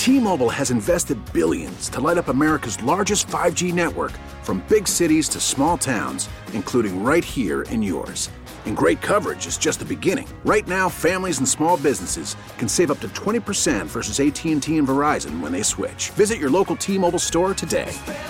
T-Mobile has invested billions to light up America's largest 5G network, from big cities to small towns, including right here in yours. And great coverage is just the beginning. Right now, families and small businesses can save up to 20% versus AT&T and Verizon when they switch. Visit your local T-Mobile store today.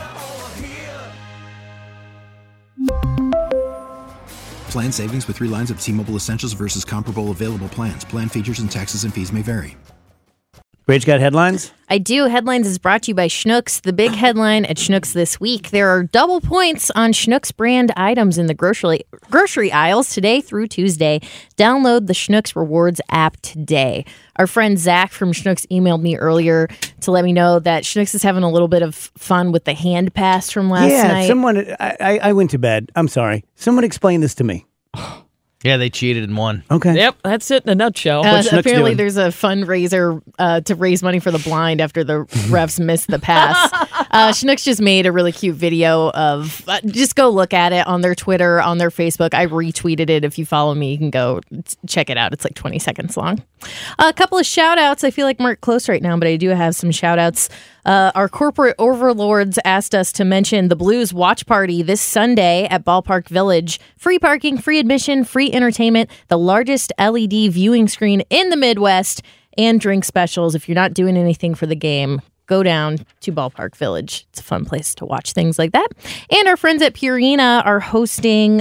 Plan savings with 3 lines of T-Mobile Essentials versus comparable available plans. Plan features and taxes and fees may vary. Rach, got headlines? I do. Headlines is brought to you by Schnucks. The big headline at Schnucks this week: there are double points on Schnucks brand items in the grocery aisles today through Tuesday. Download the Schnucks Rewards app today. Our friend Zach from Schnucks emailed me earlier to let me know that Schnucks is having a little bit of fun with the hand pass from last night. I went to bed. I'm sorry. Someone explain this to me. Yeah, they cheated and won. Okay. Yep, that's it in a nutshell. Apparently, there's a fundraiser to raise money for the blind after the refs missed the pass. Schnucks just made a really cute video of, just go look at it on their Twitter, on their Facebook. I retweeted it. If you follow me, you can go check it out. It's like 20 seconds long. A couple of shout outs. I feel like we're close right now, but I do have some shout outs. Our corporate overlords asked us to mention the Blues watch party this Sunday at Ballpark Village. Free parking, free admission, free entertainment, the largest LED viewing screen in the Midwest, and drink specials. If you're not doing anything for the game, go down to Ballpark Village. It's a fun place to watch things like that. And our friends at Purina are hosting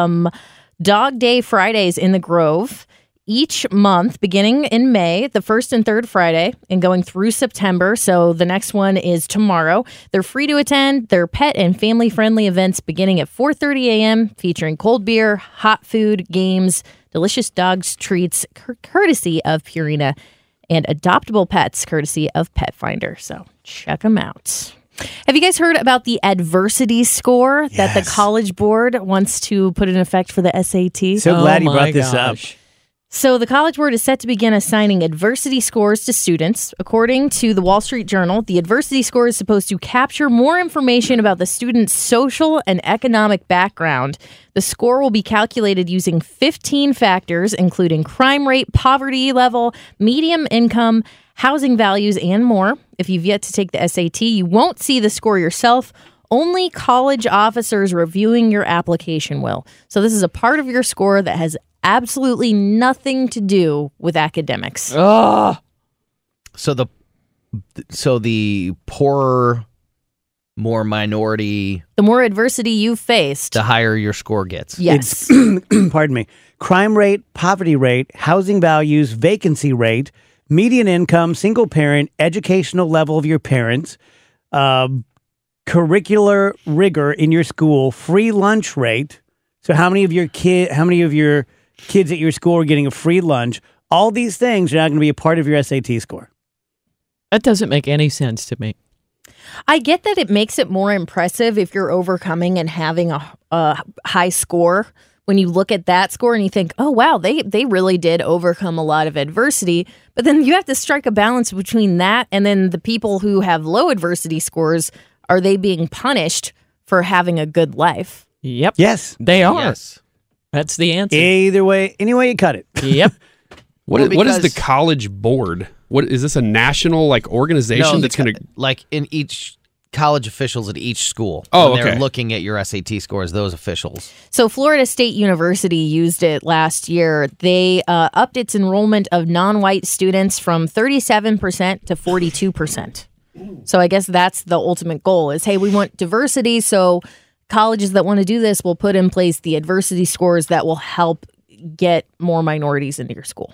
Dog Day Fridays in the Grove each month, beginning in May, the first and third Friday, and going through September. So the next one is tomorrow. They're free to attend. They're pet and family-friendly events beginning at 4:30 a.m., featuring cold beer, hot food, games, delicious dogs treats, courtesy of Purina, and adoptable pets, courtesy of Pet Finder. So check them out. Have you guys heard about the adversity score that the College Board wants to put in effect for the SAT? So glad you brought this up. So the College Board is set to begin assigning adversity scores to students. According to the Wall Street Journal, the adversity score is supposed to capture more information about the student's social and economic background. The score will be calculated using 15 factors, including crime rate, poverty level, median income, housing values, and more. If you've yet to take the SAT, you won't see the score yourself. Only college officers reviewing your application will. So this is a part of your score that has absolutely nothing to do with academics. So the poorer, more minority, the more adversity you've faced, the higher your score gets. Yes. Pardon me. Crime rate, poverty rate, housing values, vacancy rate, median income, single parent, educational level of your parents, curricular rigor in your school, free lunch rate. So how many of your kids at your school are getting a free lunch? All these things are not going to be a part of your SAT score. That doesn't make any sense to me. I get that it makes it more impressive if you're overcoming and having a high score. When you look at that score and you think, oh, wow, they really did overcome a lot of adversity. But then you have to strike a balance between that and then the people who have low adversity scores. Are they being punished for having a good life? Yep. Yes. They are. Yes. That's the answer. Either way, any way you cut it. Yep. What is the College Board? What is this, a national organization that's going to in each college officials at each school? Oh, when okay. They're looking at your SAT scores, those officials. So Florida State University used it last year. They upped its enrollment of non-white students from 37% to 42%. So I guess that's the ultimate goal is, hey, we want diversity, so colleges that want to do this will put in place the adversity scores that will help get more minorities into your school.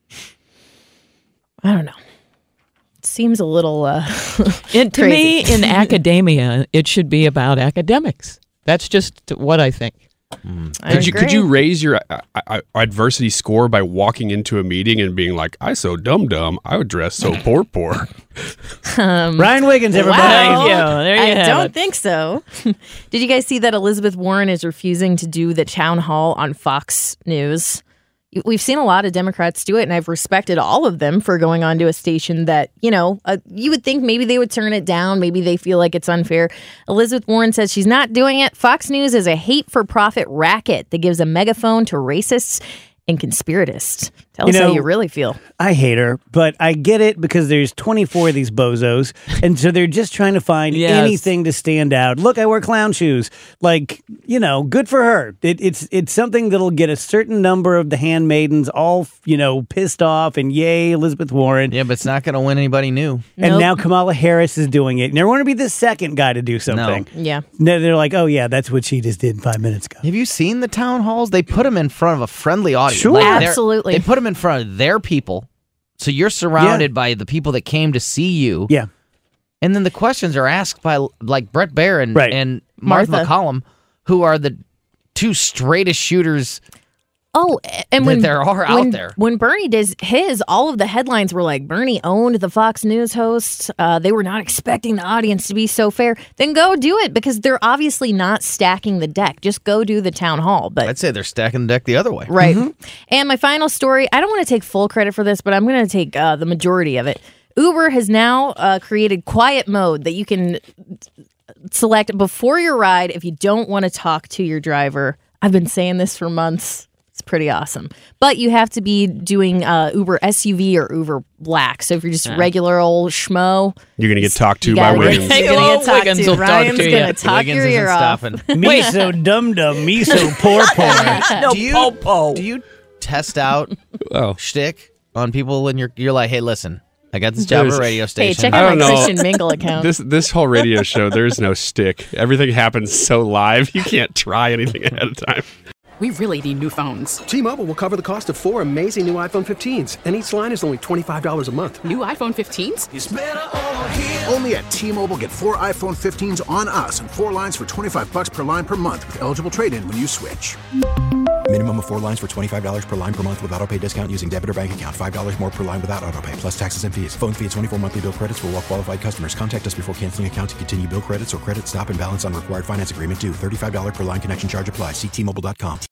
I don't know. It seems a little to me, in academia, it should be about academics. That's just what I think. Could you raise your adversity score by walking into a meeting and being like, I so dumb, I would dress so poor. Brian Wiggins, everybody. Wow. Thank you. There you I have don't it. think so. Did you guys see that Elizabeth Warren is refusing to do the town hall on Fox News? We've seen a lot of Democrats do it, and I've respected all of them for going on to a station that, you would think maybe they would turn it down. Maybe they feel like it's unfair. Elizabeth Warren says she's not doing it. Fox News is a hate-for-profit racket that gives a megaphone to racists and conspiracists. Tell us how you really feel. I hate her, but I get it because there's 24 of these bozos, and so they're just trying to find anything to stand out. Look, I wear clown shoes. Like, good for her. It's something that'll get a certain number of the handmaidens all, pissed off, and yay, Elizabeth Warren. Yeah, but it's not going to win anybody new. And now Kamala Harris is doing it. And they want to be the second guy to do something. No. Yeah. They're like, oh, yeah, that's what she just did 5 minutes ago. Have you seen the town halls? They put them in front of a friendly audience. Sure. Absolutely. They put them in front of their people. So you're surrounded by the people that came to see you. Yeah. And then the questions are asked by like Brett Baer and Martha McCollum, who are the two straightest shooters. Oh, and when there are out there. When Bernie does his, all of the headlines were like, Bernie owned the Fox News hosts. They were not expecting the audience to be so fair. Then go do it, because they're obviously not stacking the deck. Just go do the town hall. But I'd say they're stacking the deck the other way. Right. And my final story, I don't want to take full credit for this, but I'm going to take the majority of it. Uber has now created quiet mode that you can select before your ride if you don't want to talk to your driver. I've been saying this for months. It's pretty awesome. But you have to be doing Uber SUV or Uber Black. So if you're just regular old schmo, you're going to get talked to by Wiggins. You're going to get talked Wiggins to. will talk Ryan's to you. going to talk your ear off. Me so dum-dum, me so poor. No, Do you test out shtick on people and you're like, hey, listen, I got this job at a radio station. Hey, check I out don't my know. Christian Mingle account. This whole radio show, there's no stick. Everything happens so live. You can't try anything ahead of time. We really need new phones. T-Mobile will cover the cost of 4 amazing new iPhone 15s, and each line is only $25 a month. New iPhone 15s? It's better over here. Only at T-Mobile, get 4 iPhone 15s on us and 4 lines for $25 per line per month with eligible trade-in when you switch. Minimum of 4 lines for $25 per line per month with autopay discount using debit or bank account. $5 more per line without autopay, plus taxes and fees. Phone fee at 24 monthly bill credits for well-qualified customers. Contact us before canceling account to continue bill credits or credit stop and balance on required finance agreement due. $35 per line connection charge applies. See T-Mobile.com.